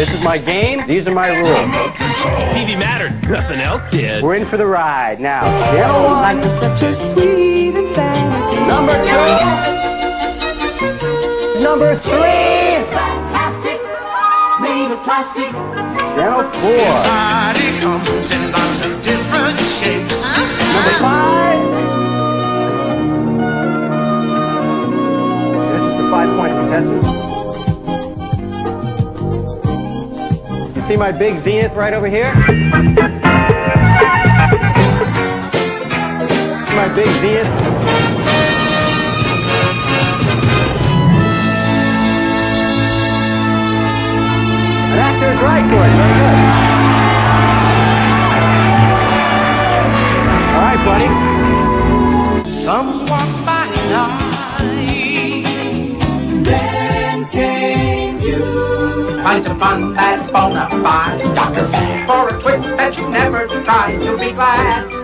This is my game. These are my rules. TV mattered. Nothing else did. We're in for the ride. Now, channel 1. Life is such a sweet insanity. Number 2. Number 3. It's fantastic, made of plastic. Channel 4. Body comes in lots of different shapes. Number 5. This is the 5-point contestant. You see my big zenith right over here? My big zenith. An actor is right, Corey. Very good. All right, buddy. Someone by night. Then came you. Find some fun that's bona fide. Dr. Fat for a twist that you never tried. You'll be glad.